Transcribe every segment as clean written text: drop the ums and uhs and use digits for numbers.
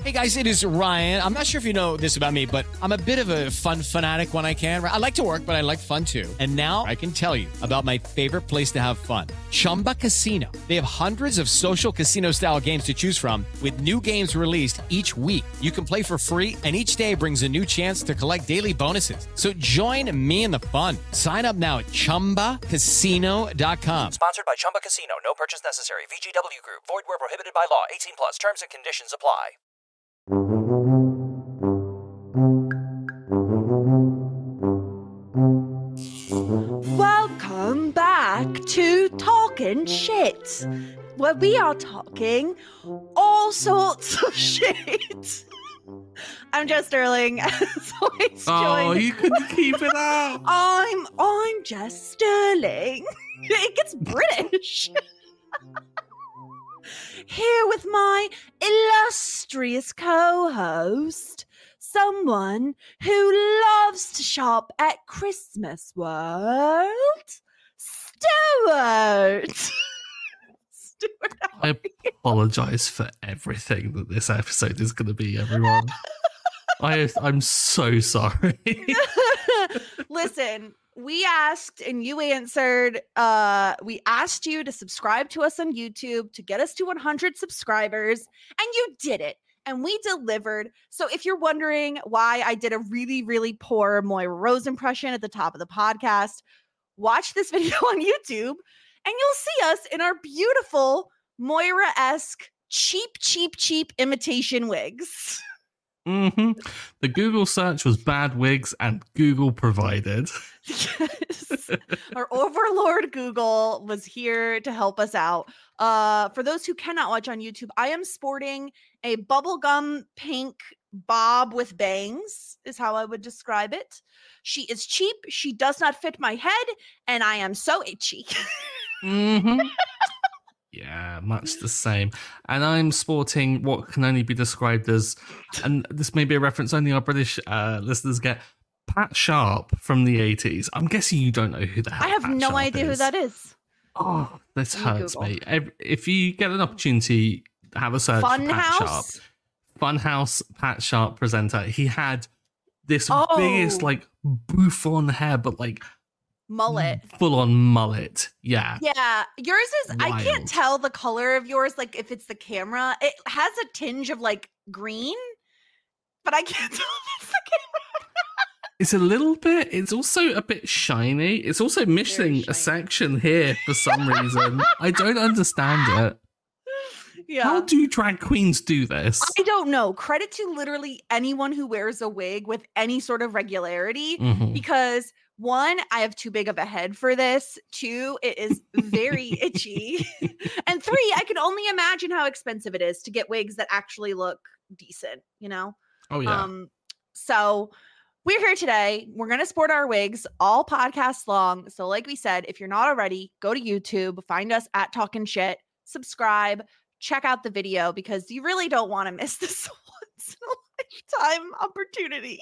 Hey guys, it is Ryan. I'm not sure if you know this about me, but I'm a bit of a fun fanatic when I can. I like to work, but I like fun too. And now I can tell you about my favorite place to have fun. Chumba Casino. They have hundreds of social casino style games to choose from with new games released each week. You can play for free and each day brings a new chance to collect daily bonuses. So join me in the fun. Sign up now at ChumbaCasino.com. Sponsored by Chumba Casino. No purchase necessary. VGW Group. Void where prohibited by law. 18 plus. Terms and conditions apply. Welcome back to Talking Shit, where we are talking all sorts of shit. I'm Jess Sterling, as always. Oh, you couldn't keep it out. I'm Jess Sterling. It gets British. Here with my illustrious co-host, someone who loves to shop at Christmas World, Stuart. Stuart, I apologize for everything that this episode is going to be, everyone. I'm so sorry. Listen, we asked and you answered. We asked you to subscribe to us on YouTube to get us to 100 subscribers, and you did it. And we delivered. So if you're wondering why I did a really, really poor Moira Rose impression at the top of the podcast, watch this video on YouTube and you'll see us in our beautiful Moira-esque cheap imitation wigs. Mm-hmm. The Google search was bad wigs and Google provided. Yes. Our overlord Google was here to help us out. For those who cannot watch on YouTube, I am sporting a bubblegum pink bob with bangs, is how I would describe it. She is cheap. She does not fit my head, and I am so itchy. Mm-hmm. Yeah, much the same. And I'm sporting what can only be described as, and this may be a reference only our British listeners get, Pat Sharp from the 80s. I'm guessing you don't know who the hell I have Pat no Sharp idea is. who that is. Oh, this hurts Google. me. If you get an opportunity, have a search for Pat Sharp. Funhouse Pat Sharp presenter. He had this biggest, like, bouffon hair, but like mullet. Full on mullet. Yeah. Yeah. Yours is, Wild. I can't tell the color of yours, like if it's the camera. It has a tinge of like green, but I can't tell if it's the camera. It's a little bit, it's also a bit shiny. It's also missing a section here for some reason. I don't understand it. Yeah. How do drag queens do this? I don't know. Credit to literally anyone who wears a wig with any sort of regularity, because one, I have too big of a head for this. Two, it is very itchy. And three, I can only imagine how expensive it is to get wigs that actually look decent, you know? Oh, yeah. So we're here today. We're going to sport our wigs all podcast long. So like we said, if you're not already, go to YouTube, find us at Talking Shit, subscribe, check out the video, because you really don't want to miss this once in a lifetime opportunity.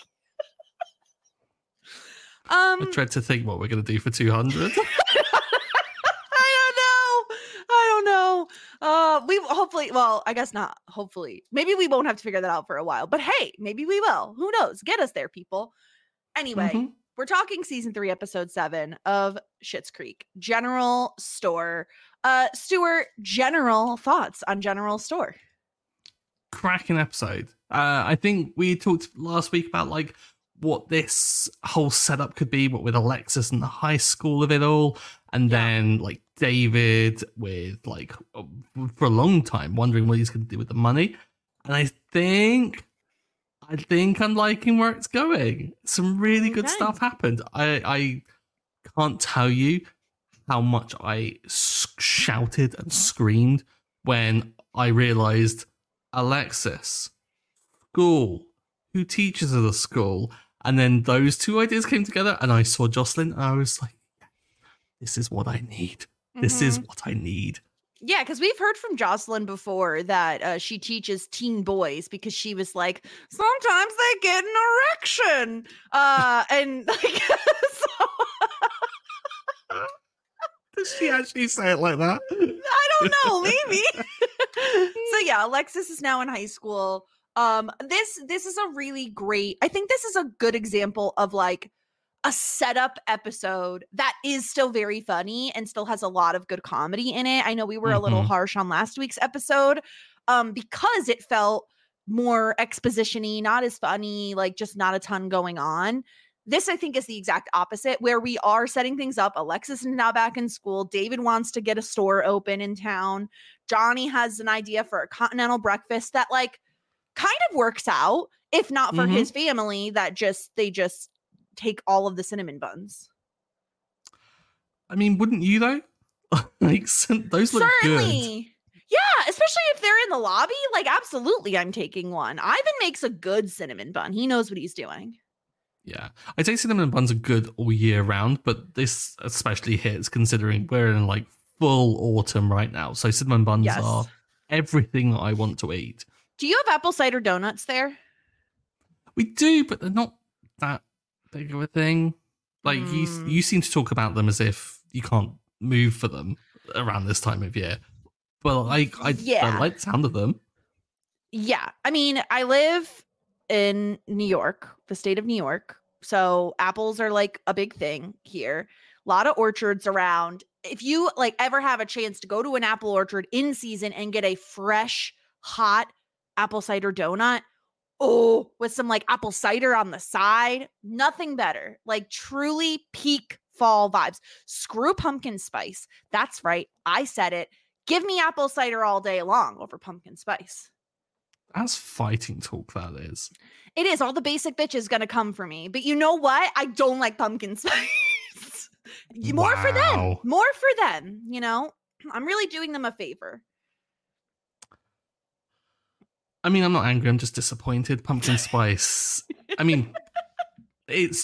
I dread to think what we're going to do for 200. I don't know. We hopefully, well, I guess not. Hopefully, maybe we won't have to figure that out for a while, but hey, maybe we will. Who knows? Get us there, people. Anyway, we're talking season 3, episode 7 of Schitt's Creek, General Store. Stuart, general thoughts on General Store? Cracking episode. I think we talked last week about like what this whole setup could be, what with Alexis and the high school of it all, and then like David with like for a long time wondering what he's going to do with the money. And I think I'm liking where it's going. Some really good stuff happened. I can't tell you how much I shouted and screamed when I realized Alexis, school, who teaches at a school, and then those two ideas came together, and I saw Jocelyn, and I was like, this is what I need. This is what I need. Yeah, because we've heard from Jocelyn before that she teaches teen boys, because she was like, sometimes they get an erection. And like, Does she actually say it like that? I don't know, maybe. So yeah, Alexis is now in high school. This is a really great, I think this is a good example of like a setup episode that is still very funny and still has a lot of good comedy in it. I know we were a little harsh on last week's episode because it felt more exposition-y, not as funny, like just not a ton going on. This, I think, is the exact opposite, where we are setting things up. Alexis is now back in school. David wants to get a store open in town. Johnny has an idea for a continental breakfast that like kind of works out, if not for his family, that they just take all of the cinnamon buns. I mean, wouldn't you though? Like, those look Certainly. good. Yeah, especially if they're in the lobby. Like, absolutely, I'm taking one. Ivan makes a good cinnamon bun. He knows what he's doing. Yeah, I'd say cinnamon buns are good all year round, but this especially hits considering we're in like full autumn right now. So cinnamon buns are everything I want to eat. Do you have apple cider donuts there? We do, but they're not that big of a thing. Like you seem to talk about them as if you can't move for them around this time of year. But like I like the sound of them. Yeah. I mean, I live in New York, the state of New York. So apples are like a big thing here. A lot of orchards around. If you like ever have a chance to go to an apple orchard in season and get a fresh, hot apple cider donut, with some like apple cider on the side, nothing better. Like truly peak fall vibes. Screw pumpkin spice. That's right. I said it. Give me apple cider all day long over pumpkin spice. That's fighting talk, that is. It is. All the basic bitches gonna come for me. But you know what? I don't like pumpkin spice. More for them. More for them, you know? I'm really doing them a favor. I mean, I'm not angry. I'm just disappointed. Pumpkin spice. I mean, it's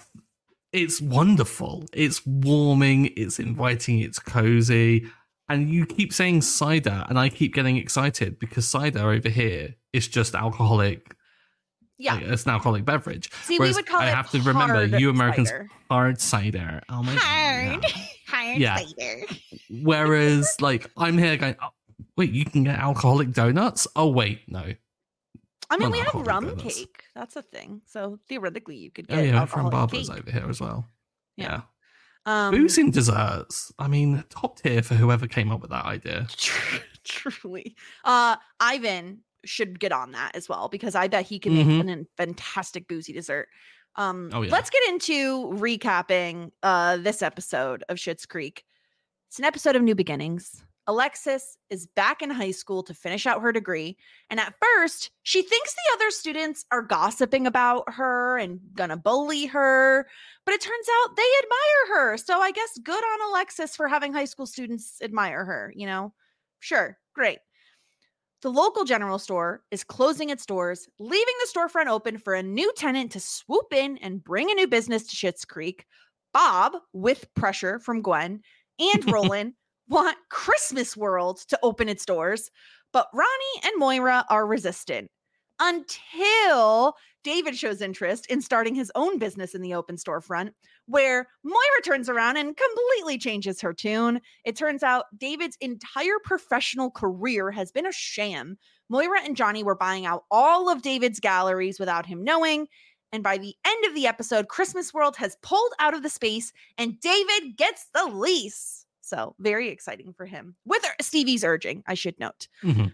wonderful. It's warming. It's inviting. It's cozy. And you keep saying cider, and I keep getting excited because cider over here is just alcoholic. Yeah, like, it's an alcoholic beverage. See, we would call it. I have to remember, you Americans, cider. Hard cider. Oh my god, hard cider. Whereas, like, I'm here going, oh, wait, you can get alcoholic donuts? Oh wait, no. I mean, we have rum donuts. Cake. That's a thing. So theoretically, you could get alcoholic from Barbara's over here as well. Yeah. Boozing desserts. I mean, top tier for whoever came up with that idea. Truly. Ivan should get on that as well because I bet he can make a fantastic boozy dessert. Let's get into recapping this episode of Schitt's Creek. It's an episode of New Beginnings. Alexis is back in high school to finish out her degree. And at first, she thinks the other students are gossiping about her and gonna bully her. But it turns out they admire her. So I guess good on Alexis for having high school students admire her, you know? Sure, great. The local general store is closing its doors, leaving the storefront open for a new tenant to swoop in and bring a new business to Schitt's Creek. Bob, with pressure from Gwen, and Roland want Christmas World to open its doors, but Ronnie and Moira are resistant until David shows interest in starting his own business in the open storefront, where Moira turns around and completely changes her tune. It turns out David's entire professional career has been a sham. Moira and Johnny were buying out all of David's galleries without him knowing. And by the end of the episode, Christmas World has pulled out of the space and David gets the lease. So very exciting for him. With Stevie's urging, I should note.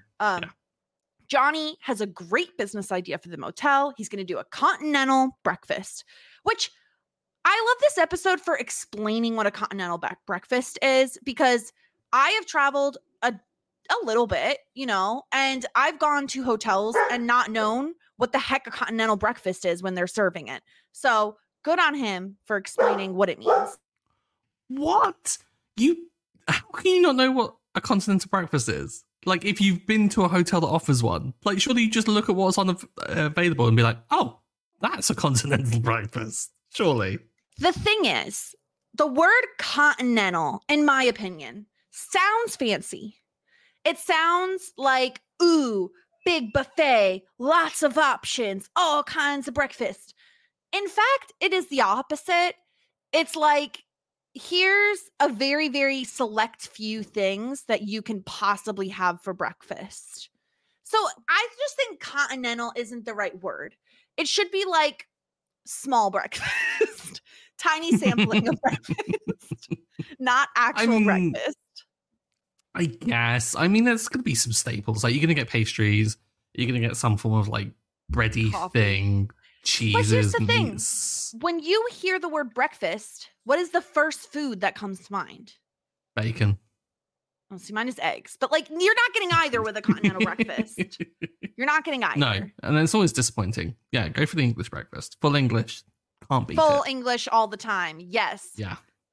Johnny has a great business idea for the motel. He's going to do a continental breakfast, which I love this episode for explaining what a continental breakfast is, because I have traveled a little bit, you know, and I've gone to hotels and not known what the heck a continental breakfast is when they're serving it. So good on him for explaining what it means. What? How can you not know what a continental breakfast is? Like, if you've been to a hotel that offers one, like, surely you just look at what's on available and be like, oh, that's a continental breakfast. Surely. The thing is, the word continental, in my opinion, sounds fancy. It sounds like, ooh, big buffet, lots of options, all kinds of breakfast. In fact, it is the opposite. It's like, here's a very, very select few things that you can possibly have for breakfast. So I just think continental isn't the right word. It should be like small breakfast, tiny sampling of breakfast, not actual breakfast. I guess. I mean, there's going to be some staples. Like, you're going to get pastries. You're going to get some form of, like, bready thing, cheeses, but here's the meats. thing. When you hear the word breakfast, what is the first food that comes to mind? Bacon. Oh, see, mine is eggs. But, like, you're not getting either with a continental breakfast. You're not getting either. No, and it's always disappointing. Yeah, go for the English breakfast. Full English. Can't beat it. Full English all the time. Yes. Yeah.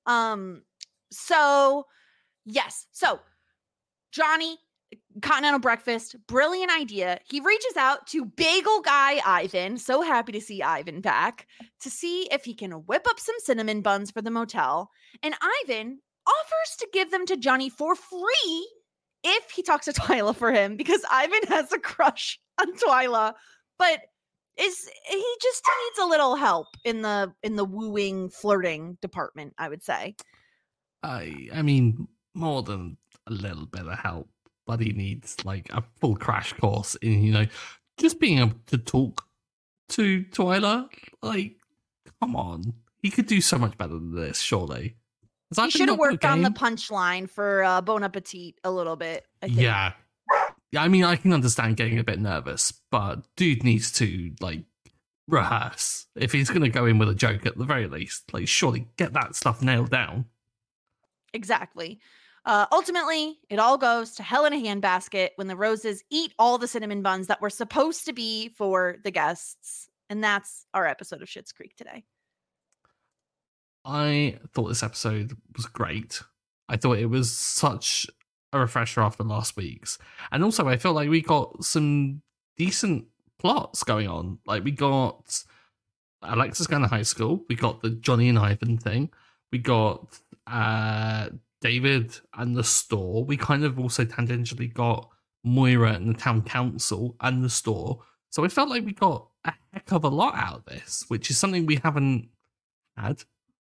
So, yes. So, Johnny, continental breakfast, brilliant idea. He reaches out to bagel guy Ivan, so happy to see Ivan back, to see if he can whip up some cinnamon buns for the motel. And Ivan offers to give them to Johnny for free if he talks to Twyla for him, because Ivan has a crush on Twyla, but he just needs a little help in the wooing, flirting department, I would say. I mean, more than a little bit of help, but he needs like a full crash course in, just being able to talk to Twyla. Like, come on, he could do so much better than this, surely. He should have worked on the punchline for Bon Appetit a little bit, I think. Yeah, I mean, I can understand getting a bit nervous, but dude needs to, like, rehearse. If he's going to go in with a joke at the very least, like, surely get that stuff nailed down. Exactly. Ultimately, it all goes to hell in a handbasket when the Roses eat all the cinnamon buns that were supposed to be for the guests. And that's our episode of Schitt's Creek today. I thought this episode was great. I thought it was such a refresher after last week's. And also, I felt like we got some decent plots going on. Like, we got Alexis going to high school. We got the Johnny and Ivan thing. We got David and the store. We kind of also tangentially got Moira and the town council and the store. So I felt like we got a heck of a lot out of this, which is something we haven't had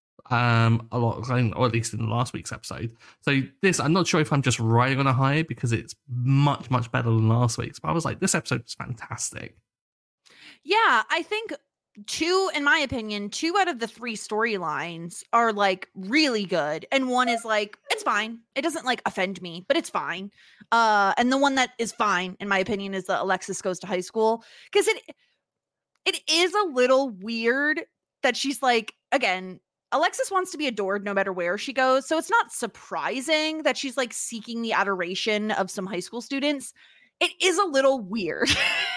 a lot, or at least in the last week's episode. So this, I'm not sure if I'm just riding on a high because it's much, much better than last week's, but I was like, this episode was fantastic. Yeah, I think in my opinion, 2 out of the 3 storylines are like really good. And one is like, it's fine. It doesn't like offend me, but it's fine. And the one that is fine, in my opinion, is that Alexis goes to high school. Because it is a little weird that she's like, again, Alexis wants to be adored no matter where she goes. So it's not surprising that she's like seeking the adoration of some high school students. It is a little weird.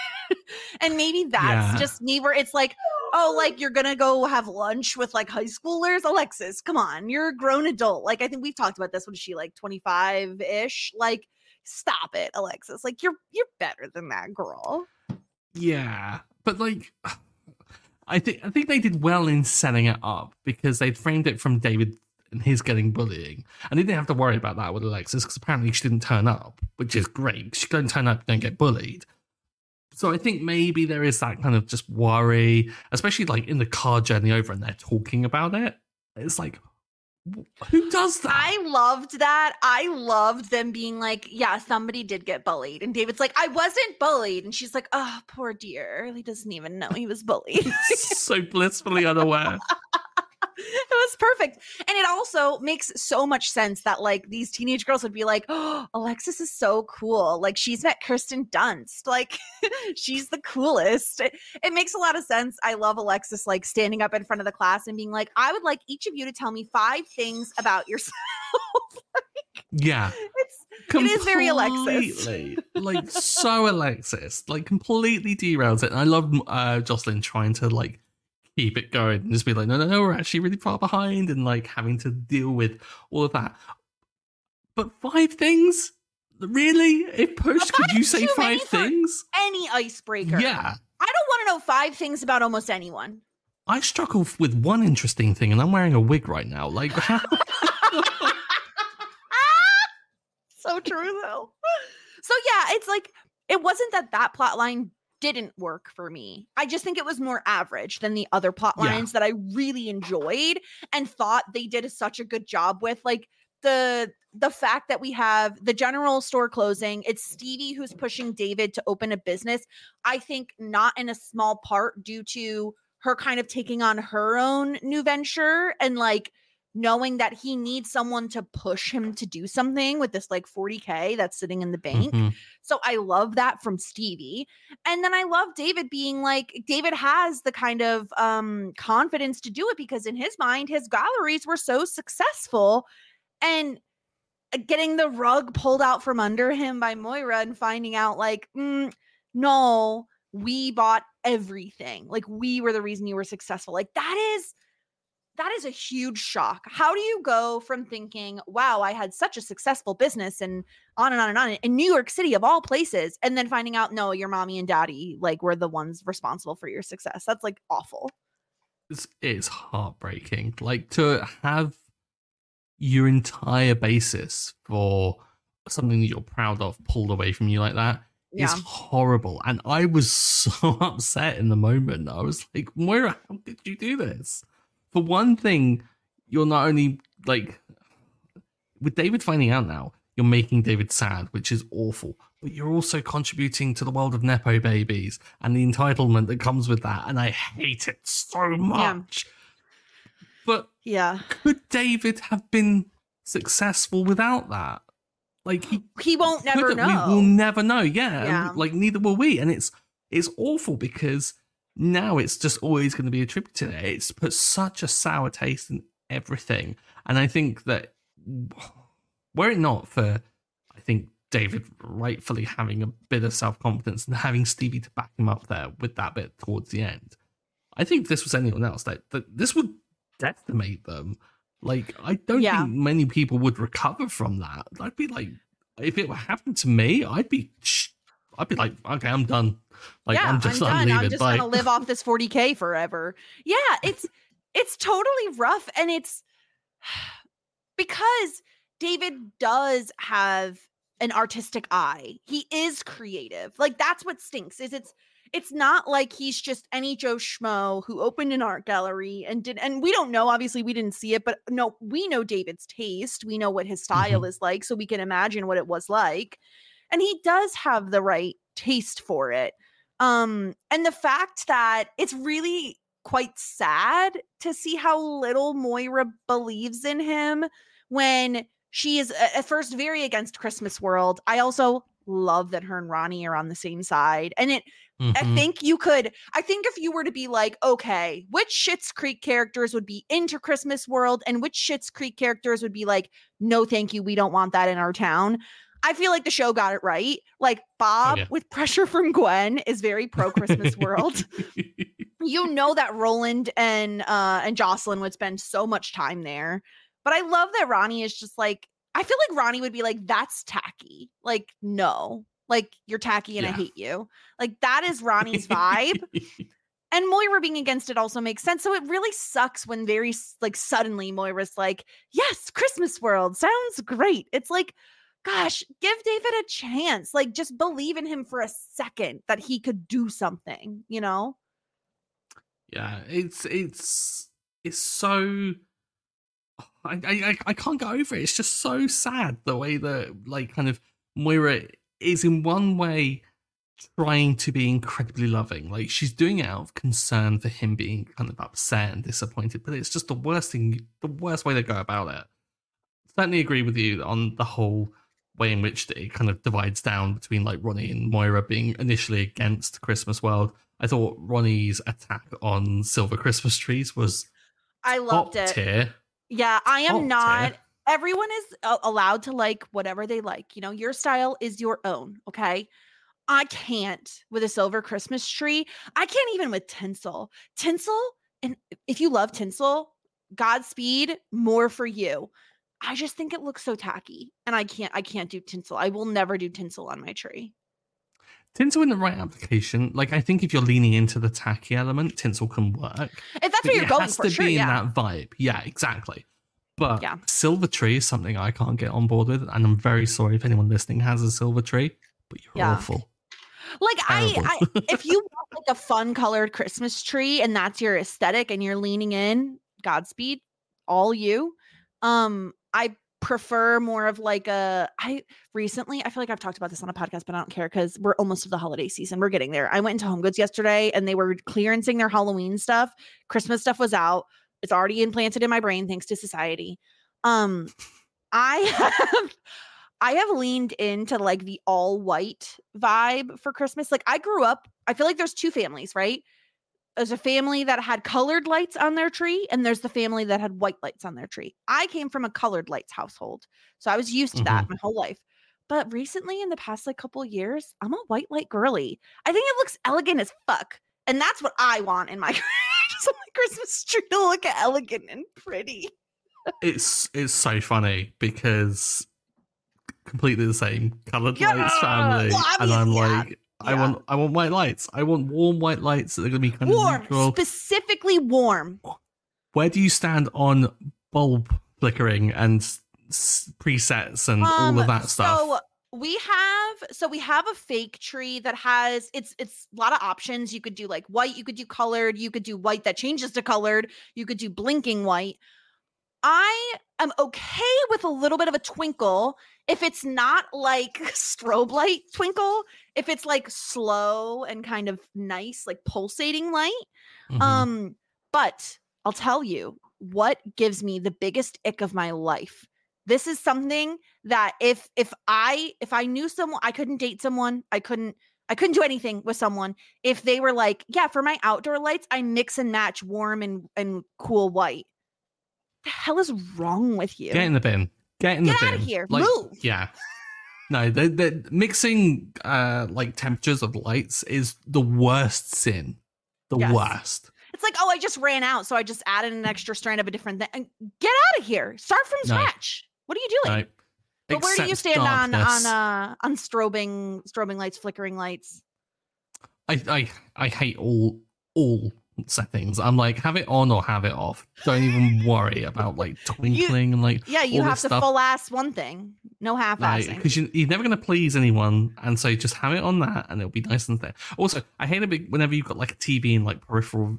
And maybe that's just me, where it's like, oh, like, you're gonna go have lunch with like high schoolers? Alexis, come on, you're a grown adult. Like, I think we've talked about this. What is she, like 25-ish? Like, stop it, Alexis. Like, you're better than that, girl. Yeah, but like, I think they did well in setting it up because they'd framed it from David and his getting bullying, and they didn't have to worry about that with Alexis because apparently she didn't turn up, which is great. She don't turn up, don't get bullied. So I think maybe there is that kind of just worry, especially like in the car journey over and they're talking about it. It's like, who does that? I loved that. I loved them being like, yeah, somebody did get bullied. And David's like, I wasn't bullied. And she's like, oh, poor dear. He doesn't even know he was bullied. So blissfully unaware. It was perfect. And it also makes so much sense that like these teenage girls would be like, oh, Alexis is so cool. Like, she's met Kirsten Dunst. Like, she's the coolest. It makes a lot of sense. I love Alexis like standing up in front of the class and being like, I would like each of you to tell me 5 things about yourself. Like, yeah. It is very Alexis. Like, so Alexis. Like, completely derails it. And I love Jocelyn trying to like keep it going and just be like, no, we're actually really far behind, and like having to deal with all of that. But 5 things? Really? If pushed, could you say 5 things? Any icebreaker. Yeah. I don't want to know 5 things about almost anyone. I struggle with one interesting thing, and I'm wearing a wig right now. Like, how? So true, though. So yeah, it's like, it wasn't that plot line didn't work for me. I just think it was more average than the other plot lines that I really enjoyed and thought they did such a good job with. Like, the fact that we have the general store closing, it's Stevie who's pushing David to open a business. I think not in a small part due to her kind of taking on her own new venture and like knowing that he needs someone to push him to do something with this like 40K that's sitting in the bank. Mhm. So I love that from Stevie. And then I love David being like, David has the kind of confidence to do it because in his mind, his galleries were so successful, and getting the rug pulled out from under him by Moira and finding out like, no, we bought everything. Like we were the reason you were successful. Like that is a huge shock. How do you go from thinking, wow, I had such a successful business and on and on and on in New York City of all places, and then finding out, no, your mommy and daddy like were the ones responsible for your success? That's like awful. It's heartbreaking. Like to have your entire basis for something that you're proud of pulled away from you like that is horrible. And I was so upset in the moment. I was like, Moira, how did you do this? For one thing, you're not only like with David finding out now, you're making David sad, which is awful, but you're also contributing to the world of Nepo babies and the entitlement that comes with that. And I hate it so much. But could David have been successful without that? Like he won't never know. We will never know. Yeah. Like neither will we. And it's awful because now it's just always going to be attributed to it. It's put such a sour taste in everything. And I think that were it not for, I think, David rightfully having a bit of self-confidence and having Stevie to back him up there with that bit towards the end, I think if this was anyone else, that this would decimate them. Like, I don't think many people would recover from that. I'd be like, if it happened to me, I'd be like, okay, I'm done. Like, I'm done. I'm just gonna live off this 40K forever. Yeah, it's totally rough, and it's because David does have an artistic eye. He is creative. Like that's what stinks. Is it's not like he's just any Joe Schmo who opened an art gallery and we don't know, obviously we didn't see it, but no, we know David's taste. We know what his style is like, so we can imagine what it was like. And he does have the right taste for it. And the fact that it's really quite sad to see how little Moira believes in him when she is at first very against Christmas World. I also love that her and Ronnie are on the same side. And I think if you were to be like, okay, which Schitt's Creek characters would be into Christmas World and which Schitt's Creek characters would be like, no, thank you, we don't want that in our town, I feel like the show got it right. Like Bob with pressure from Gwen is very pro Christmas World. You know that Roland and Jocelyn would spend so much time there. But I love that Ronnie is just like, I feel like Ronnie would be like, that's tacky. Like, no, like you're tacky and I hate you. Like that is Ronnie's vibe. And Moira being against it also makes sense. So it really sucks when very like suddenly Moira's like, yes, Christmas World sounds great. It's like, gosh, give David a chance. Like just believe in him for a second that he could do something, you know? Yeah, it's so I can't get over it. It's just so sad the way that like kind of Moira is in one way trying to be incredibly loving. Like she's doing it out of concern for him being kind of upset and disappointed, but it's just the worst way to go about it. Certainly agree with you on the whole way in which it kind of divides down between like Ronnie and Moira being initially against Christmas World. I thought Ronnie's attack on silver Christmas trees was I loved it. Tier. Yeah, I am not. Everyone is allowed to like whatever they like. You know, your style is your own. Okay. I can't with a silver Christmas tree. I can't even with tinsel. Tinsel, and if you love tinsel, Godspeed, more for you. I just think it looks so tacky, and I can't do tinsel. I will never do tinsel on my tree. Tinsel in the right application, like I think if you're leaning into the tacky element, tinsel can work. If that's what you're going for, it has to be in that vibe. Yeah, exactly. But silver tree is something I can't get on board with, and I'm very sorry if anyone listening has a silver tree, but you're awful. Like I if you want like a fun colored Christmas tree and that's your aesthetic and you're leaning in, Godspeed, all you. I prefer more of like I feel like I've talked about this on a podcast, but I don't care because we're almost to the holiday season. We're getting there. I went into Home Goods yesterday and they were clearancing their Halloween stuff. Christmas stuff was out. It's already implanted in my brain thanks to society. I have leaned into like the all white vibe for Christmas. Like I grew up, I feel like there's two families, right? There's a family that had colored lights on their tree, and there's the family that had white lights on their tree. I came from a colored lights household, so I was used to that my whole life. But recently, in the past like couple of years, I'm a white light girly. I think it looks elegant as fuck, and that's what I want in my Christmas tree, to look elegant and pretty. It's so funny because completely the same colored lights family, well, and I'm like. Yeah. I want white lights. I want warm white lights that are going to be kind warm, of neutral. Specifically warm. Where do you stand on bulb flickering and presets and all of that stuff? So we have a fake tree that has it's a lot of options. You could do like white, you could do colored, you could do white that changes to colored, you could do blinking white. I am okay with a little bit of a twinkle if it's not like strobe light twinkle, if it's like slow and kind of nice, like pulsating light. But I'll tell you what gives me the biggest ick of my life. This is something that if I knew someone, I couldn't date someone, I couldn't do anything with someone if they were like, yeah, for my outdoor lights, I mix and match warm and cool white. The hell is wrong with you? Get in the bin. Get out of here. Like, move. Yeah. No, the mixing like temperatures of lights is the worst sin. The worst. It's like, oh, I just ran out, so I just added an extra strand of a different thing. Get out of here. Start from scratch. What are you doing? No. But where do you stand on strobing lights, flickering lights? I hate all settings. I'm like, have it on or have it off. Don't even worry about like twinkling and like you all have to full ass one thing, no half assing, because you're never going to please anyone, and so just have it on that and it'll be nice and there. Also, I hate a bit whenever you've got like a TV in like peripheral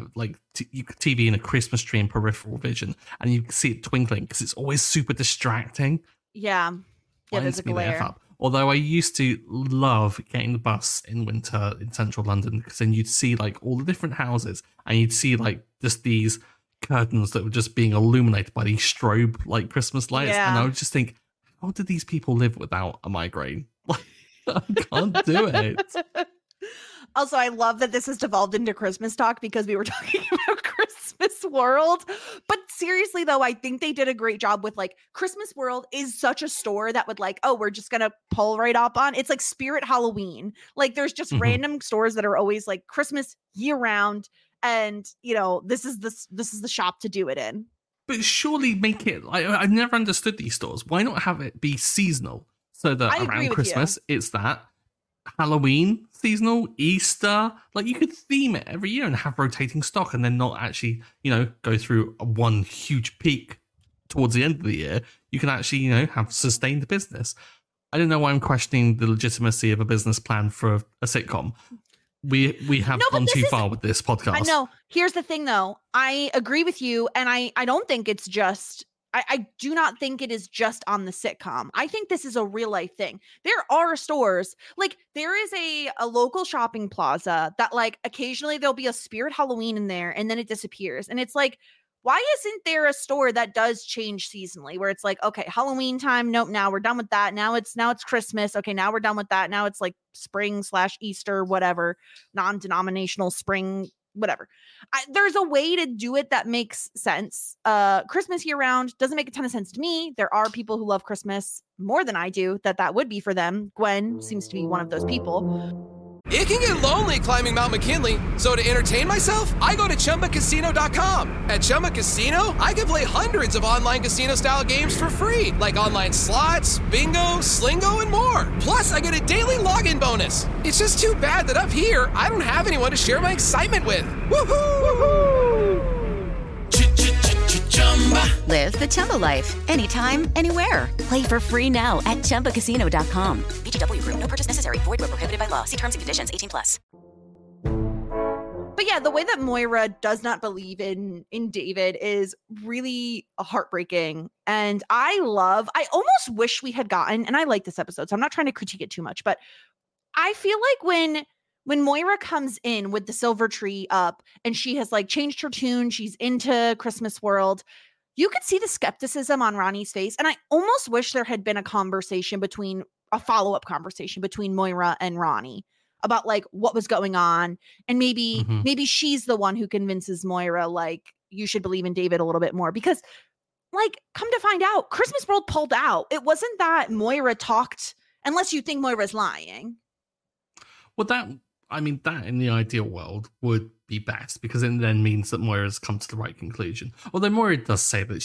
TV in a Christmas tree in peripheral vision and you see it twinkling because it's always super distracting. There's a glare. Although I used to love getting the bus in winter in central London, because then you'd see like all the different houses and you'd see like just these curtains that were just being illuminated by these strobe like Christmas lights. And I would just think, how do these people live without a migraine? Like, I can't do it. Also, I love that this has devolved into Christmas talk because we were talking about Christmas World. But seriously, though, I think they did a great job with like Christmas World is such a store that would like, oh, we're just going to pull right up on. It's like Spirit Halloween. Like there's just random stores that are always like Christmas year round. And, you know, this is the shop to do it in. But surely make it, I've never understood these stores. Why not have it be seasonal? So that around Christmas, it's that. Halloween, seasonal, Easter, like you could theme it every year and have rotating stock and then not actually, go through one huge peak towards the end of the year. You can actually, have sustained business. I don't know why I'm questioning the legitimacy of a business plan for a sitcom. We have gone too far with this podcast. I know. Here's the thing though. I agree with you. And I don't think it's just, I do not think it is just on the sitcom. I think this is a real life thing. There are stores, like there is a local shopping plaza that like occasionally there'll be a Spirit Halloween in there and then it disappears. And it's like, why isn't there a store that does change seasonally where it's like, okay, Halloween time. Nope. Now we're done with that. Now it's Christmas. Okay. Now we're done with that. Now it's like spring/Easter, whatever, non-denominational spring, whatever. There's a way to do it that makes sense. Christmas year round doesn't make a ton of sense to me. There are people who love Christmas more than I do that would be for them. Gwen seems to be one of those people. It can get lonely climbing Mount McKinley, so to entertain myself, I go to ChumbaCasino.com. At Chumba Casino, I can play hundreds of online casino-style games for free, like online slots, bingo, Slingo, and more. Plus, I get a daily login bonus. It's just too bad that up here, I don't have anyone to share my excitement with. Woohoo! Live the Chumba life. Anytime, anywhere. Play for free now at ChumbaCasino.com. VGW Group. No purchase necessary. Void where prohibited by law. See terms and conditions. 18+. But But yeah, the way that Moira does not believe in David is really heartbreaking. And I almost wish we had gotten, and I like this episode, so I'm not trying to critique it too much, but I feel like when Moira comes in with the silver tree up and she has like changed her tune, she's into Christmas World, you could see the skepticism on Ronnie's face. And I almost wish there had been a follow-up conversation between Moira and Ronnie about like what was going on. And maybe she's the one who convinces Moira, like, you should believe in David a little bit more, because like, come to find out, Christmas World pulled out. It wasn't that Moira talked, unless you think Moira's lying. Well, that in the ideal world would be best, because it then means that Moira's come to the right conclusion. Although Moira does say that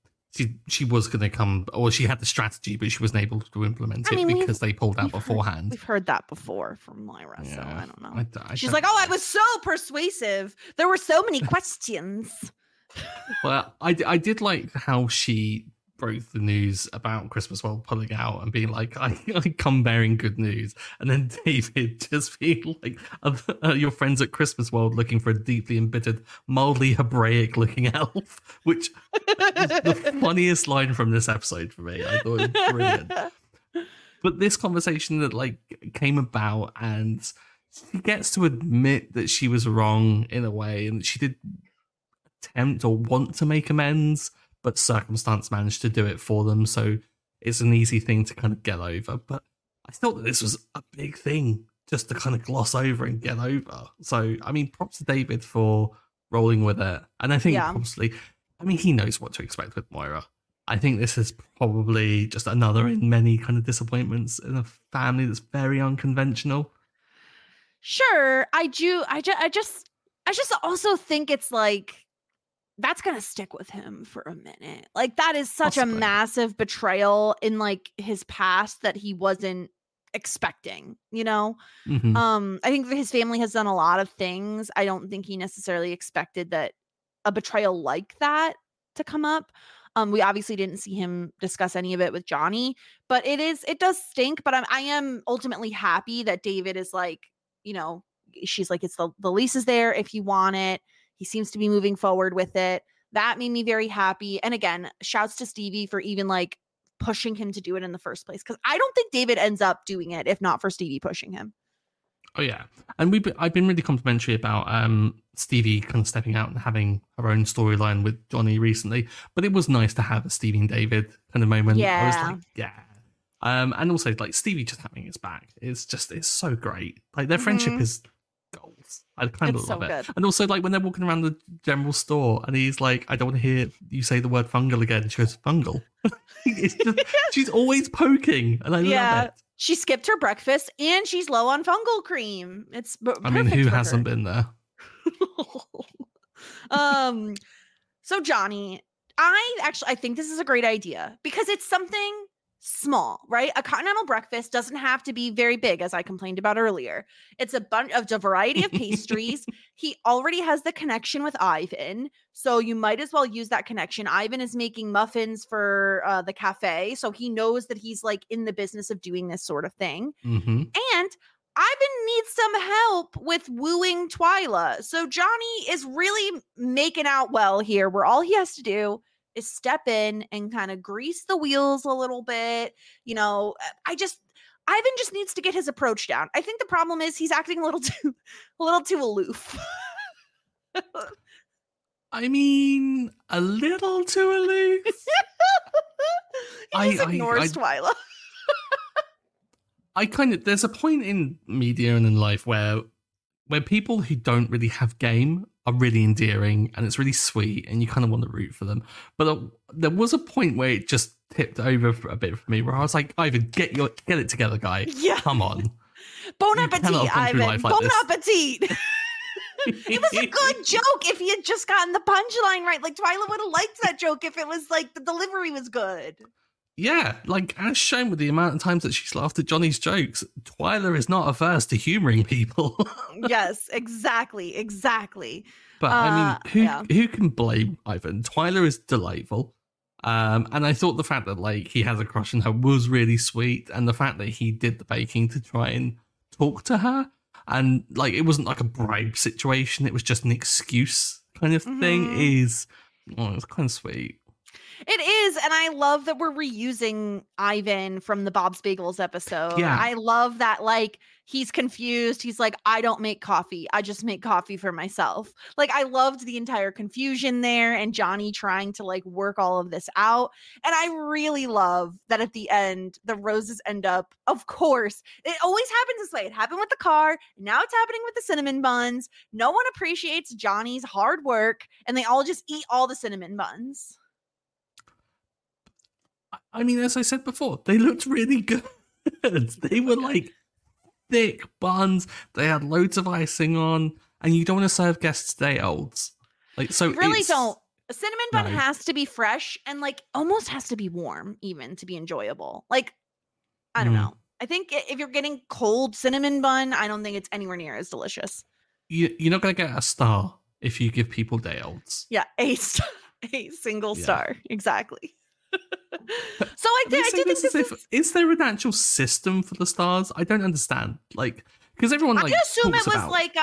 she was going to come, or she had the strategy, but she wasn't able to implement it because they pulled out beforehand. We've heard that before from Moira, so I don't know. She's don't like, I was so persuasive. There were so many questions. Well, I did like how she broke the news about Christmas World pulling out and being like, I come bearing good news. And then David just being like, your friends at Christmas World looking for a deeply embittered, mildly Hebraic looking elf, which was the funniest line from this episode for me. I thought it was brilliant. But this conversation that like came about, and she gets to admit that she was wrong in a way, and she did attempt or want to make amends, but circumstance managed to do it for them, so it's an easy thing to kind of get over. But I thought that this was a big thing just to kind of gloss over and get over. So, I mean, props to David for rolling with it. And I think obviously, he knows what to expect with Moira. I think this is probably just another in many kind of disappointments in a family that's very unconventional. Sure, I just also think it's like, that's going to stick with him for a minute. Like, that is such a massive betrayal in like his past that he wasn't expecting, you know? I think his family has done a lot of things. I don't think he necessarily expected that a betrayal like that to come up. We obviously didn't see him discuss any of it with Johnny, but it does stink. But I am ultimately happy that David is like, you know, she's like, it's the lease is there if you want it. He seems to be moving forward with it. That made me very happy. And again, shouts to Stevie for even like pushing him to do it in the first place. Because I don't think David ends up doing it if not for Stevie pushing him. Oh yeah, and I've been really complimentary about Stevie kind of stepping out and having her own storyline with Johnny recently. But it was nice to have a Stevie and David kind of moment. Yeah. I was like, yeah. And also like Stevie just having his back. It's so great. Like their friendship is goals. I kind of love it. Good. And also like when they're walking around the general store and he's like, I don't want to hear you say the word fungal again. She goes, fungal. It's just, she's always poking and I love it. She skipped her breakfast and she's low on fungal cream. It's who hasn't been there? So Johnny, I think this is a great idea because it's something small, right? A continental breakfast doesn't have to be very big, as I complained about earlier. It's a bunch of a variety of pastries. He already has the connection with Ivan, so you might as well use that connection. Ivan is making muffins for the cafe, so he knows that he's like in the business of doing this sort of thing. And Ivan needs some help with wooing Twyla. So Johnny is really making out well here, where all he has to do is step in and kind of grease the wheels a little bit. You know, Ivan just needs to get his approach down. I think the problem is he's acting a little too aloof. I mean, a little too aloof. He just ignores Twyla. There's a point in media and in life where people who don't really have game are really endearing and it's really sweet and you kind of want to root for them. But there was a point where it just tipped over for a bit for me where I was like, Ivan, get it together, guy. Yeah. Come on. Bon appetit, Ivan. Bon appetit. It was a good joke if he had just gotten the punchline right. Like Twyla would have liked that joke if it was like the delivery was good. Yeah, like as shown with the amount of times that she's laughed at Johnny's jokes, Twyla is not averse to humoring people. Yes, exactly. But I mean, who can blame Ivan? Twyla is delightful. And I thought the fact that like he has a crush on her was really sweet, and the fact that he did the baking to try and talk to her. and like it wasn't like a bribe situation, it was just an excuse kind of thing. It's kind of sweet. It is, and I love that we're reusing Ivan from the Bob's Bagels episode. Yeah. I love that, like, he's confused. He's like, I don't make coffee. I just make coffee for myself. Like, I loved the entire confusion there and Johnny trying to, like, work all of this out. And I really love that at the end, the roses end up, of course, it always happens this way. It happened with the car. Now it's happening with the cinnamon buns. No one appreciates Johnny's hard work, and they all just eat all the cinnamon buns. I mean, as I said before, they looked really good. They were like thick buns. They had loads of icing on, and you don't want to serve guests day olds. Like, so you really don't. A cinnamon bun has to be fresh and like almost has to be warm, even to be enjoyable. Like, I don't know. I think if you're getting cold cinnamon bun, I don't think it's anywhere near as delicious. You're not going to get a star if you give people day olds. Yeah, a single star, exactly. So I do think this is there an actual system for the stars? I don't understand. Like, because everyone like I assume it was about... like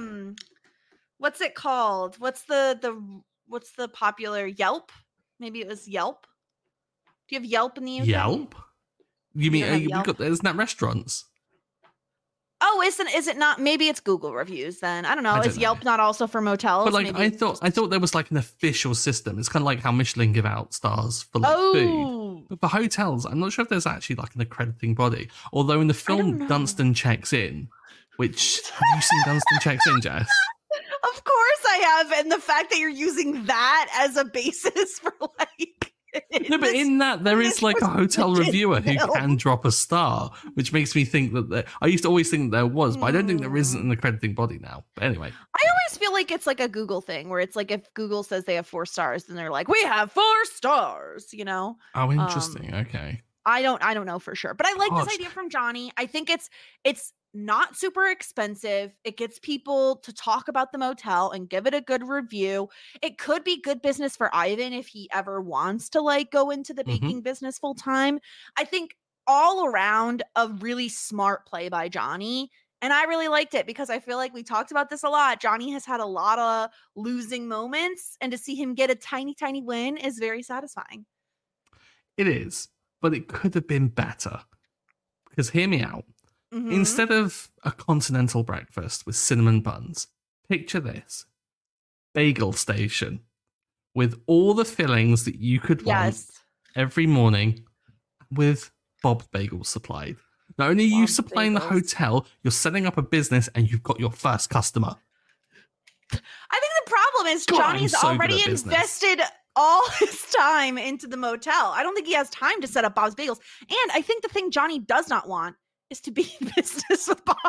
what's it called? What's the popular Yelp? Maybe it was Yelp. Do you have Yelp in the UK? Yelp? You mean Yelp? Isn't that restaurants? Oh, is it not? Maybe it's Google reviews then. I don't know. Is Yelp not also for motels? But like, I thought there was like an official system. It's kind of like how Michelin give out stars for like food. But for hotels, I'm not sure if there's actually like an accrediting body. Although in the film Dunstan Checks In, which have you seen Dunstan Checks In, Jess? Of course I have, and the fact that you're using that as a basis for like. No, but in that there is like a hotel reviewer who can drop a star, which makes me think that I used to always think that there was, but I don't think there isn't an accrediting body now. But anyway, I always feel like it's like a Google thing where it's like if Google says they have 4 stars, then they're like, we have 4 stars, you know? Oh, interesting. Okay. I don't know for sure, but I like this idea from Johnny. I think it's not super expensive. It gets people to talk about the motel and give it a good review. It could be good business for Ivan if he ever wants to like go into the baking business full time. I think all around a really smart play by Johnny. And I really liked it because I feel like we talked about this a lot. Johnny has had a lot of losing moments, and to see him get a tiny, tiny win is very satisfying. It is, but it could have been better. Because hear me out. Instead of a continental breakfast with cinnamon buns, picture this. Bagel station with all the fillings that you could want every morning with Bob's Bagels supplied. Not only are you supplying the hotel, you're setting up a business and you've got your first customer. I think the problem is Johnny's already invested all his time into the motel. I don't think he has time to set up Bob's Bagels. And I think the thing Johnny does not want is to be in business with Bob.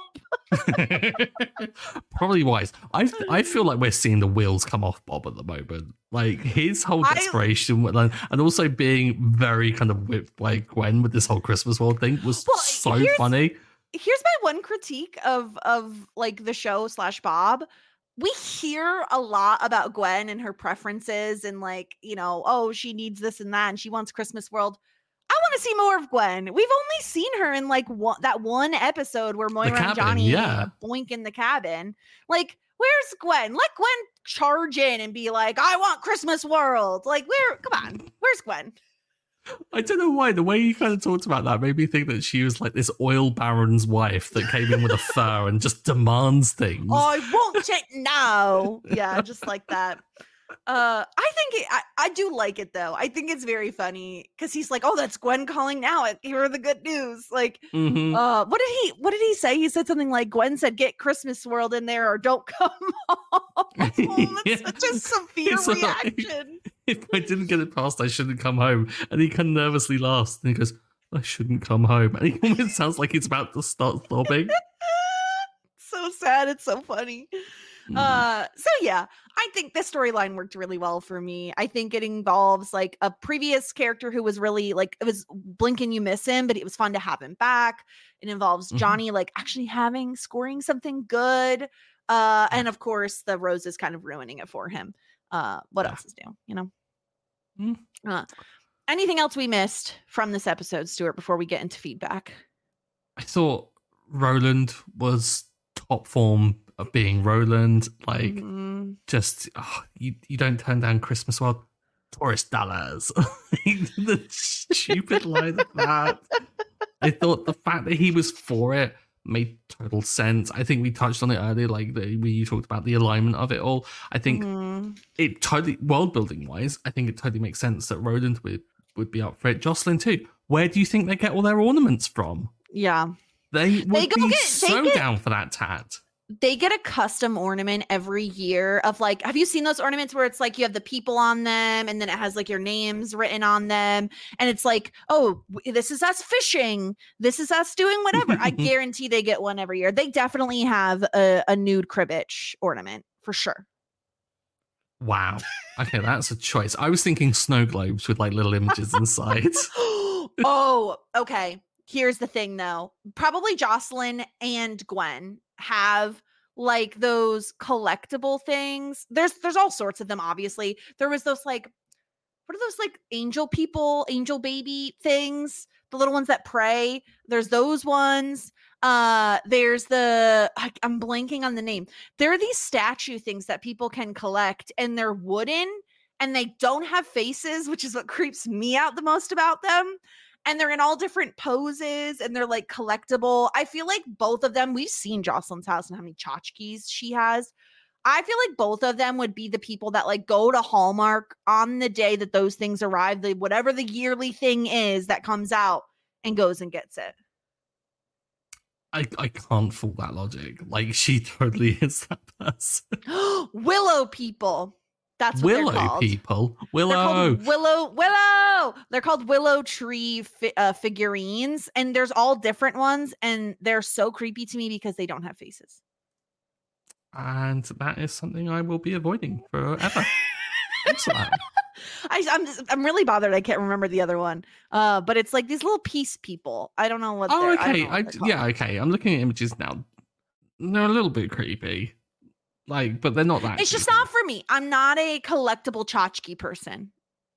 Probably wise. I feel like we're seeing the wheels come off Bob at the moment. Like his whole desperation and also being very kind of whipped by Gwen with this whole Christmas World thing was so funny. Here's my one critique of like the show / Bob. We hear a lot about Gwen and her preferences and like, you know, oh, she needs this and that and she wants Christmas World. I want to see more of Gwen. We've only seen her in like that one episode where Moira and Johnny boink in the cabin. Like, where's Gwen? Let Gwen charge in and be like, I want Christmas World. Like, come on, where's Gwen? I don't know why. The way you kind of talked about that made me think that she was like this oil baron's wife that came in with a fur and just demands things. I want it now. Yeah, just like that. I think I do like it though. I think it's very funny because he's like, "Oh, that's Gwen calling now. Here are the good news." Like, what did he say? He said something like, "Gwen said, get Christmas World in there or don't come home." That's such a severe reaction. If I didn't get it past, I shouldn't come home. And he kind of nervously laughs and he goes, "I shouldn't come home." And he almost sounds like he's about to start sobbing. So sad. It's so funny. So yeah, I think this storyline worked really well for me. I think it involves like a previous character who was really like, it was blink and you miss him, but it was fun to have him back. It involves Johnny like actually scoring something good. And of course the roses kind of ruining it for him. What else is new, you know? Anything else we missed from this episode, Stuart, before we get into feedback? I thought Roland was top form of being Roland. Like, Mhm. just you don't turn down Christmas World. Tourist dollars. The stupid line of that. I thought the fact that he was for it made total sense. I think we touched on it earlier, like when you talked about the alignment of it all. I think it totally, world building wise, I think it totally makes sense that Roland would be up for it. Jocelyn too. Where do you think they get all their ornaments from? Yeah. They would be so down for that tat. They get a custom ornament every year of like, have you seen those ornaments where it's like you have the people on them and then it has like your names written on them and it's like, oh, this is us fishing, this is us doing whatever. I guarantee they get one every year. They definitely have a nude cribbage ornament for sure. Wow. Okay, that's a choice. I was thinking snow globes with like little images inside. Oh, okay. Here's the thing though. Probably Jocelyn and Gwen have like those collectible things. There's all sorts of them, obviously. There was those like, what are those like angel people, angel baby things? The little ones that pray. There's those ones. There's I'm blanking on the name. There are these statue things that people can collect and they're wooden and they don't have faces, which is what creeps me out the most about them. And they're in all different poses and they're like collectible. I feel like both of them, we've seen Jocelyn's house and how many tchotchkes she has. I feel like both of them would be the people that like go to Hallmark on the day that those things arrive, whatever the yearly thing is that comes out and goes and gets it. I can't fool that logic. Like, she totally is that person. Willow people. That's what Willow they're called. people. Willow. They're called Willow. They're called Willow Tree figurines, and there's all different ones, and they're so creepy to me because they don't have faces. And that is something I will be avoiding forever. Thanks for that. I'm really bothered. I can't remember the other one. But it's like these little peace people. I don't know what. Oh, they're, okay. I don't know what they're called. Okay. I'm looking at images now. They're a little bit creepy. Like, but they're not that. It's just not for me. I'm not a collectible tchotchke person.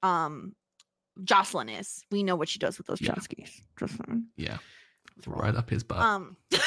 Jocelyn is. We know what she does with those tchotchkes. Yeah. Right up his butt.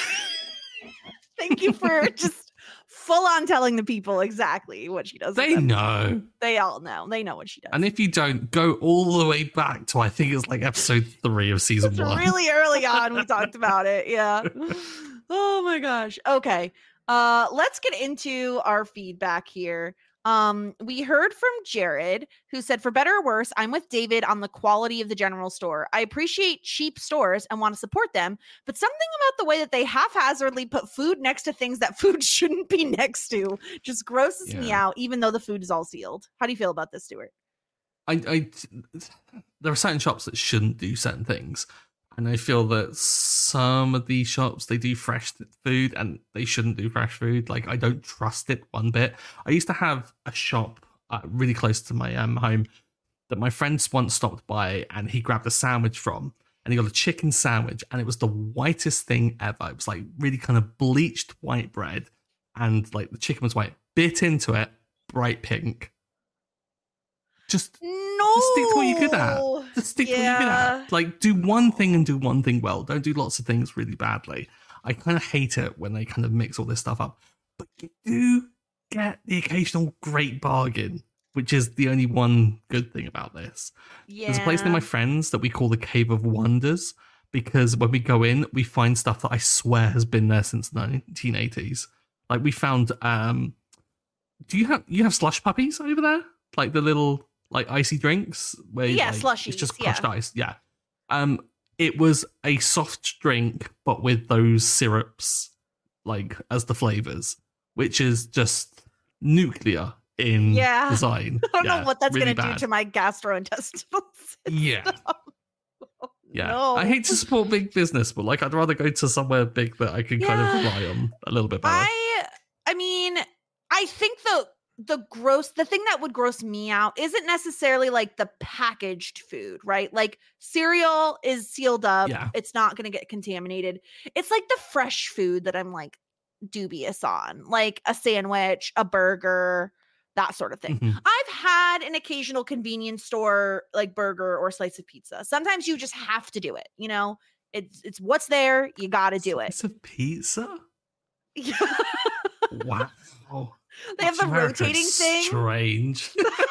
Thank you for just full on telling the people exactly what she does. They know. They all know. They know what she does. And if you don't, go all the way back to, I think it's like episode 3 of season 1. Really early on, we talked about it. Yeah. Oh my gosh. Okay. Let's get into our feedback here. We heard from Jared, who said, for better or worse, I'm with David on the quality of the general store. I appreciate cheap stores and want to support them, but something about the way that they haphazardly put food next to things that food shouldn't be next to just grosses me out, even though the food is all sealed. How do you feel about this, Stuart? There are certain shops that shouldn't do certain things. And I feel that some of these shops, they do fresh food and they shouldn't do fresh food. Like, I don't trust it one bit. I used to have a shop really close to my home that my friend once stopped by and he grabbed a sandwich from. And he got a chicken sandwich and it was the whitest thing ever. It was like really kind of bleached white bread. And like the chicken was white. Bit into it, bright pink. Just stick to what you're good at. Just stick to what you're good at. Like, do one thing and do one thing well. Don't do lots of things really badly. I kind of hate it when they kind of mix all this stuff up. But you do get the occasional great bargain, which is the only one good thing about this. Yeah. There's a place near my friends that we call the Cave of Wonders, because when we go in, we find stuff that I swear has been there since the 1980s. Like, we found... do you have slush puppies over there? Like the little... like icy drinks where slushies, it's just crushed ice. Yeah. It was a soft drink, but with those syrups, like as the flavors, which is just nuclear in design. I don't know what that's really going to do to my gastrointestinal system. Yeah. Yeah. No. I hate to support big business, but like, I'd rather go to somewhere big that I can kind of rely on a little bit better. I mean, I think the thing that would gross me out isn't necessarily like the packaged food, right? Like cereal is sealed up. Yeah. It's not going to get contaminated. It's like the fresh food that I'm like dubious on, like a sandwich, a burger, that sort of thing. Mm-hmm. I've had an occasional convenience store like burger or slice of pizza. Sometimes you just have to do it. You know, it's what's there. You got to do it. Slice of pizza? Wow. They have the America is rotating thing. Strange.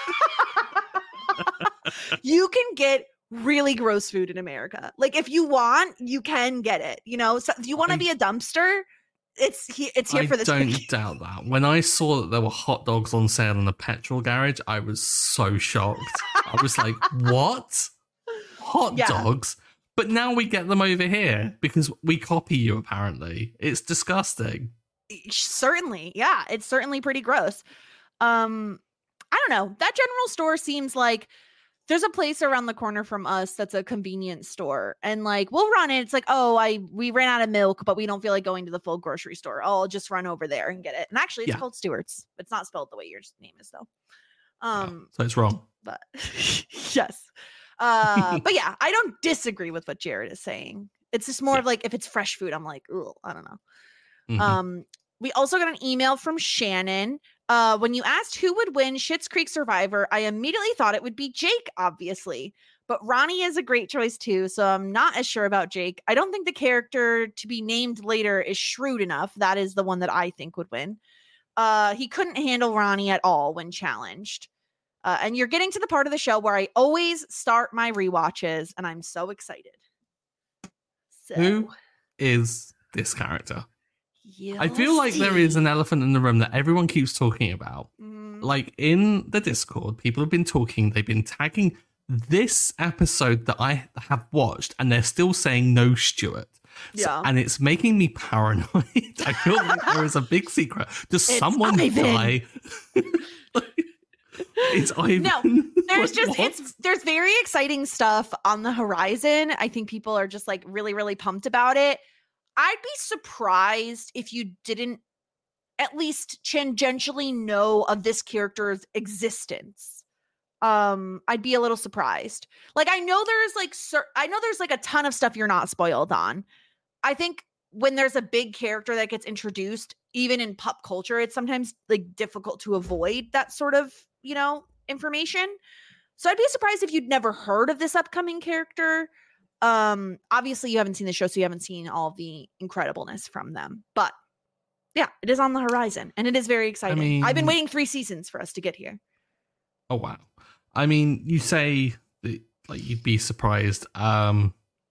You can get really gross food in America. Like if you want, you can get it. You know, so if you want to be a dumpster, it's here for this. I don't doubt that. When I saw that there were hot dogs on sale in the petrol garage, I was so shocked. I was like, what? Hot dogs? But now we get them over here because we copy you, apparently. It's disgusting. Certainly. Yeah, it's certainly pretty gross. I don't know. That general store seems like there's a place around the corner from us that's a convenience store, and like we'll run it. It's like, we ran out of milk, but we don't feel like going to the full grocery store. I'll just run over there and get it. And actually, it's called Stewart's. It's not spelled the way your name is, though. So it's wrong. But yes. But yeah, I don't disagree with what Jared is saying. It's just more of like if it's fresh food, I'm like, ooh, I don't know. Mm-hmm. We also got an email from Shannon. When you asked who would win Schitt's Creek Survivor, I immediately thought it would be Jake, obviously. But Ronnie is a great choice too, so I'm not as sure about Jake. I don't think the character to be named later is shrewd enough. That is the one that I think would win. He couldn't handle Ronnie at all when challenged. And you're getting to the part of the show where I always start my rewatches, and I'm so excited. So. Who is this character? I feel like there is an elephant in the room that everyone keeps talking about. Like in the Discord, people have been talking, they've been tagging this episode that I have watched, and they're still saying no Stuart. Yeah. And it's making me paranoid. I feel like there is a big secret. Does someone die? It's Ivan. No, there's there's very exciting stuff on the horizon. I think people are just like really, really pumped about it. I'd be surprised if you didn't at least tangentially know of this character's existence. I'd be a little surprised. Like I know there's like a ton of stuff you're not spoiled on. I think when there's a big character that gets introduced, even in pop culture, it's sometimes like difficult to avoid that sort of, information. So I'd be surprised if you'd never heard of this upcoming character. Obviously you haven't seen the show, so you haven't seen all the incredibleness from them. But yeah, it is on the horizon, and it is very exciting. I've been waiting 3 seasons for us to get here. Oh wow! I mean, you say that like you'd be surprised. I'm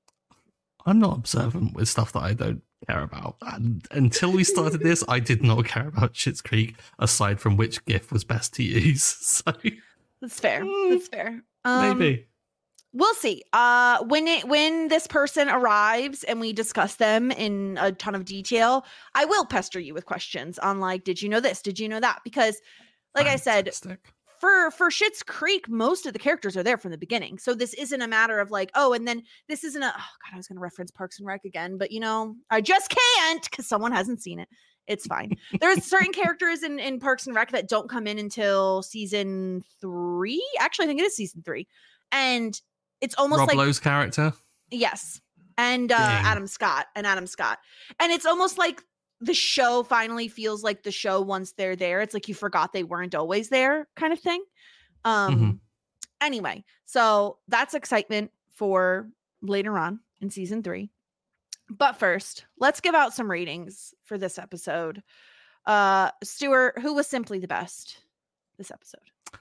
not observant with stuff that I don't care about. And until we started this, I did not care about Schitt's Creek, aside from which GIF was best to use. So that's fair. That's fair. Maybe. We'll see. When this person arrives and we discuss them in a ton of detail, I will pester you with questions on like, did you know this? Did you know that? Because like I said, for Schitt's Creek, most of the characters are there from the beginning. So this isn't a matter of like, and then this isn't I was going to reference Parks and Rec again, but I just can't because someone hasn't seen it. It's fine. There's certain characters in Parks and Rec that don't come in until season 3. Actually, I think it is season 3. And it's almost Rob like Lowe's character. Yes. And Adam Scott. And it's almost like the show finally feels like the show once they're there. It's like you forgot they weren't always there kind of thing. Anyway, so that's excitement for later on in season 3. But first, let's give out some ratings for this episode. Stuart, who was simply the best this episode?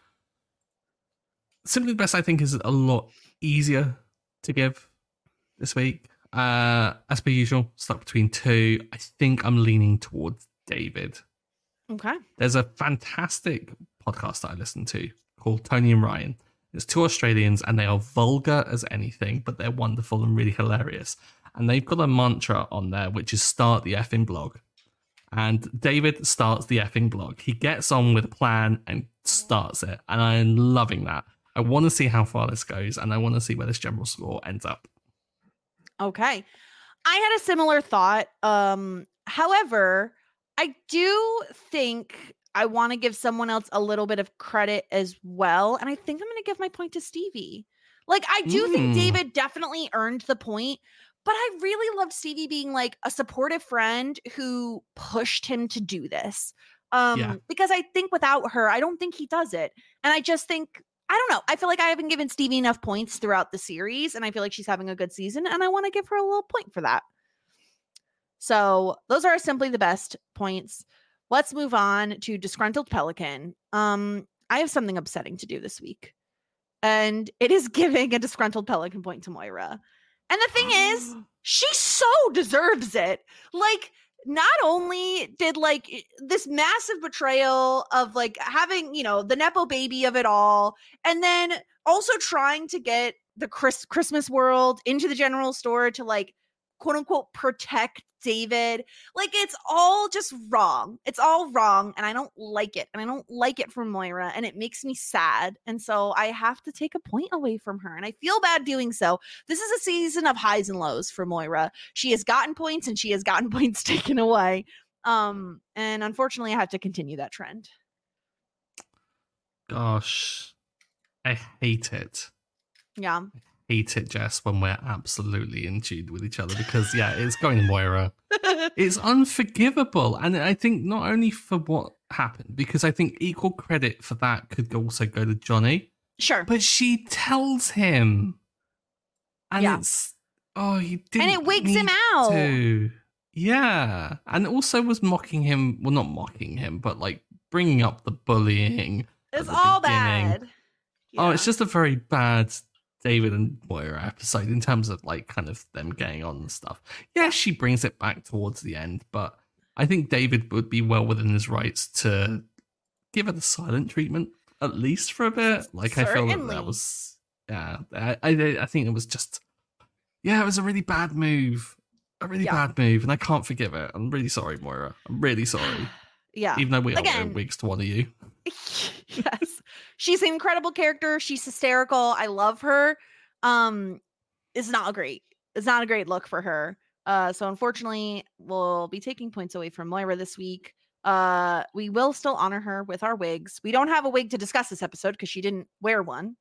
Simply the best, I think, is a lot easier to give this week. As per usual, stuck between 2. I think I'm leaning towards David. Okay. There's a fantastic podcast that I listen to called Tony and Ryan. It's 2 Australians, and they are vulgar as anything, but they're wonderful and really hilarious. And they've got a mantra on there, which is start the effing blog. And David starts the effing blog. He gets on with a plan and starts it. And I'm loving that. I want to see how far this goes, and I want to see where this general score ends up. Okay. I had a similar thought. However, I do think I want to give someone else a little bit of credit as well. And I think I'm going to give my point to Stevie. Like, I do think David definitely earned the point, but I really loved Stevie being like a supportive friend who pushed him to do this. Because I think without her, I don't think he does it. And I just think, I don't know. I feel like I haven't given Stevie enough points throughout the series, and I feel like she's having a good season, and I want to give her a little point for that. So those are simply the best points. Let's move on to Disgruntled Pelican. I have something upsetting to do this week, and it is giving a Disgruntled Pelican point to Moira. And the thing is, she so deserves it. Like, not only did like this massive betrayal of like having, you know, the Nepo baby of it all, and then also trying to get the Christmas world into the general store to like quote unquote protect David. Like, it's all just wrong. It's all wrong. And I don't like it. And I don't like it from Moira. And it makes me sad. And so I have to take a point away from her. And I feel bad doing so. This is a season of highs and lows for Moira. She has gotten points and she has gotten points taken away. And unfortunately, I have to continue that trend. Gosh, I hate it. Yeah. Hate it, Jess, when we're absolutely in tune with each other, because it's going to Moira. It's unforgivable. And I think not only for what happened, because I think equal credit for that could also go to Johnny. Sure. But she tells him. And he didn't. And it wigs him need out. to. Yeah. And also was mocking him. Well, not mocking him, but like bringing up the bullying. It's all beginning. bad. Oh, it's just a very bad David and Moira episode in terms of like kind of them getting on and stuff. Yeah, she brings it back towards the end, but I think David would be well within his rights to give her the silent treatment at least for a bit. Like, certainly. I feel that was, I think it was just, it was a really bad move. A really bad move, and I can't forgive it. I'm really sorry, Moira. I'm really sorry. Yeah. Even though we are wearing wigs to one of you. Yes. She's an incredible character. She's hysterical. I love her. It's not a great look for her. So unfortunately, we'll be taking points away from Moira this week. We will still honor her with our wigs. We don't have a wig to discuss this episode because she didn't wear one.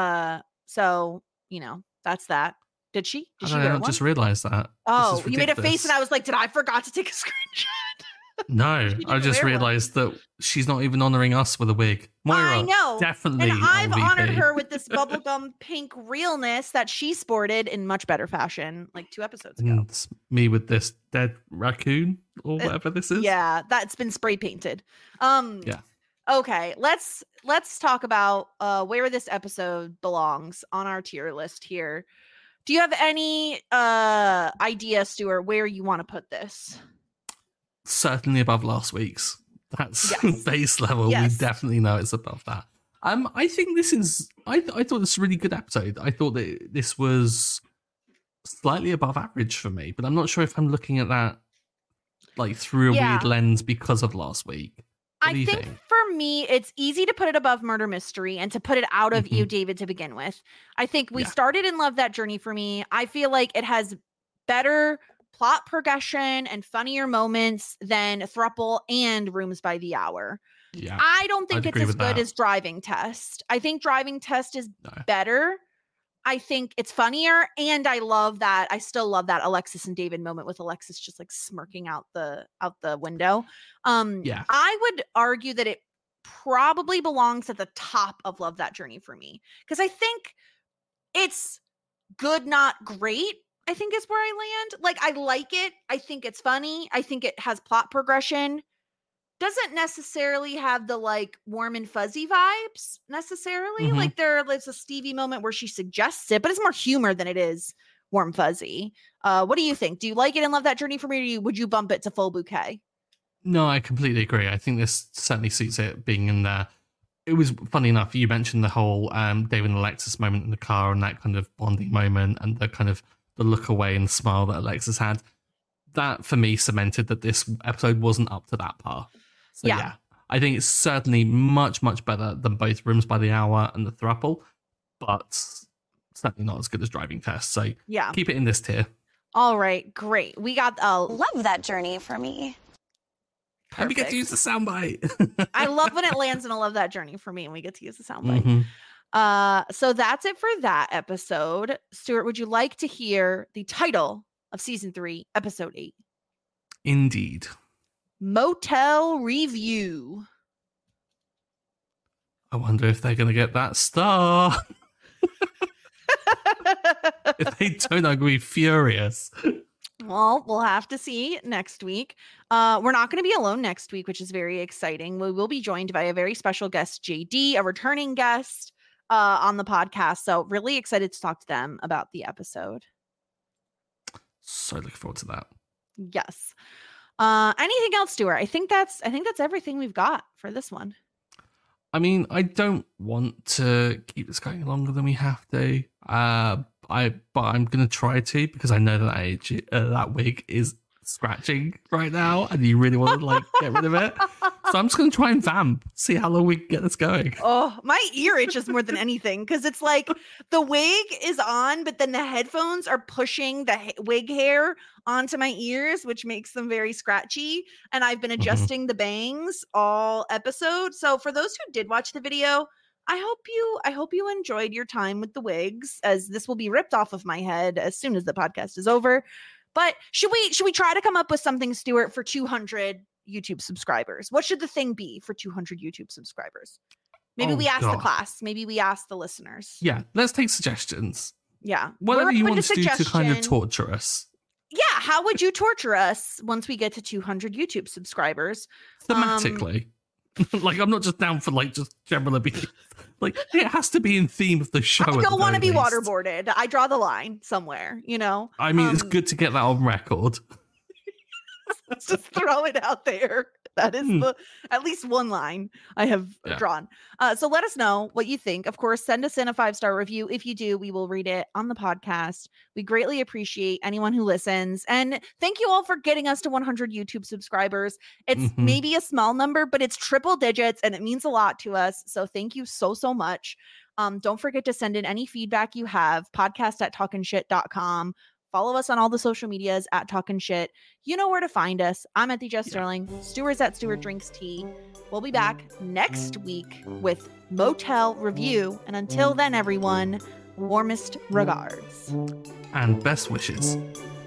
So, you know, that's that. Did she? Did she wear one? I just realized that. Oh, you made a face and I was like, did I forgot to take a screenshot? No, I just realized that she's not even honoring us with a wig. Moira, I know. Definitely. And I've LVP. honored her with this bubblegum pink realness that she sported in much better fashion like 2 episodes ago. And it's me with this dead raccoon or whatever this is. Yeah, that's been spray painted. Yeah. Okay, let's talk about where this episode belongs on our tier list here. Do you have any idea, Stuart, where you want to put this? Certainly above last week's. That's base level. Yes. We definitely know it's above that. I think this is. I thought this was a really good episode. I thought that this was slightly above average for me, but I'm not sure if I'm looking at that like through a weird lens because of last week. What do you think? For me, it's easy to put it above Murder Mystery and to put it out of You, David, to begin with. I think we started and loved that journey for me. I feel like it has better plot progression and funnier moments than Thruple and Rooms by the Hour. Yeah, I don't think it's as good that. as Driving Test. I think Driving Test is better. I think it's funnier, and I still love that Alexis and David moment with Alexis just like smirking out the window. I would argue that it probably belongs at the top of Love That Journey for me, because I think it's good, not great. I think is where I land. Like, I like it. I think it's funny. I think it has plot progression. Doesn't necessarily have the like warm and fuzzy vibes necessarily. Like there's a Stevie moment where she suggests it, but it's more humor than it is warm fuzzy. What do you think? Do you like it and Love That Journey for me, or would you bump it to Full Bouquet? No, I completely agree. I think this certainly suits it being in there. It was funny enough. You mentioned the whole David and Alexis moment in the car and that kind of bonding moment and the kind of the look away and smile that Alexis had. That for me cemented that this episode wasn't up to that par. So yeah, I think it's certainly much, much better than both Rooms by the Hour and the Thruple, but certainly not as good as Driving Test. So keep it in this tier. All right, great. We got Love That Journey for me. Perfect. And we get to use the soundbite. I love when it lands and I love that journey for me and we get to use the soundbite. So that's it for that episode. Stuart, would you like to hear the title of season 3, episode 8? Indeed. Motel Review. I wonder if they're going to get that star. If they don't, I'm going to be furious. Well, we'll have to see next week. We're not going to be alone next week, which is very exciting. We will be joined by a very special guest, JD, a returning guest on the podcast. So really excited to talk to them about the episode. So looking forward to that. Yes. Anything else, Stuart? I think that's everything we've got for this one. I mean, I don't want to keep this going longer than we have to. But I'm gonna try to, because I know that that wig is scratching right now, and you really want to like get rid of it. So I'm just gonna try and vamp, see how long we can get this going. Oh, my ear itches more than anything, because it's like the wig is on, but then the headphones are pushing the wig hair onto my ears, which makes them very scratchy. And I've been adjusting the bangs all episode. So for those who did watch the video, I hope you enjoyed your time with the wigs, as this will be ripped off of my head as soon as the podcast is over. But should we try to come up with something, Stuart, for 200 YouTube subscribers? What should the thing be for 200 YouTube subscribers? Maybe we ask the class. Maybe we ask the listeners. Yeah, let's take suggestions. Yeah. Whatever you want to do to kind of torture us. Yeah, how would you torture us once we get to 200 YouTube subscribers? Thematically. Like, I'm not just down for like just general abuse. Like, it has to be in theme of the show. I don't want to be waterboarded. I draw the line somewhere, you know? I mean, it's good to get that on record. Let's just throw it out there. That is at least one line I have drawn. So let us know what you think. Of course, send us in a 5-star review. If you do, we will read it on the podcast. We greatly appreciate anyone who listens. And thank you all for getting us to 100 YouTube subscribers. It's maybe a small number, but it's triple digits and it means a lot to us. So thank you so much. Don't forget to send in any feedback you have, podcast@talkingshit.com. Follow us on all the social medias at Talkin' Shit. You know where to find us. I'm at the Jess Sterling. Stuart's at Stuart Drinks Tea. We'll be back next week with Motel Review. And until then, everyone, warmest regards. And best wishes.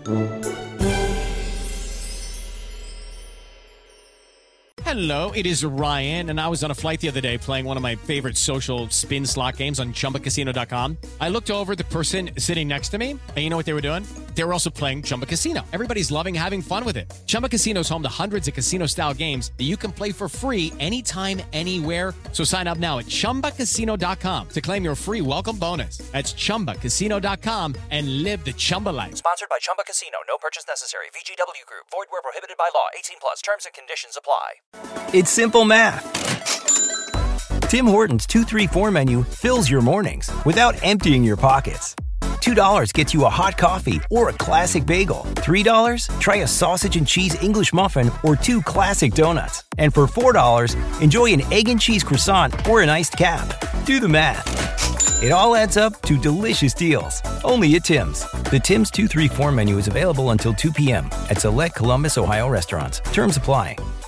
Hello, it is Ryan, and I was on a flight the other day playing one of my favorite social spin slot games on ChumbaCasino.com. I looked over at the person sitting next to me, and you know what they were doing? They were also playing Chumba Casino. Everybody's loving having fun with it. Chumba Casino is home to hundreds of casino-style games that you can play for free anytime, anywhere. So sign up now at ChumbaCasino.com to claim your free welcome bonus. That's ChumbaCasino.com and live the Chumba life. Sponsored by Chumba Casino. No purchase necessary. VGW Group. Void where prohibited by law. 18+. Terms and conditions apply. It's simple math. Tim Hortons 2-3-4 menu fills your mornings without emptying your pockets. $2 gets you a hot coffee or a classic bagel. $3, try a sausage and cheese English muffin or 2 classic donuts. And for $4, enjoy an egg and cheese croissant or an iced cap. Do the math. It all adds up to delicious deals. Only at Tim's. The Tim's 2-3-4 menu is available until 2 p.m. at select Columbus, Ohio restaurants. Terms apply.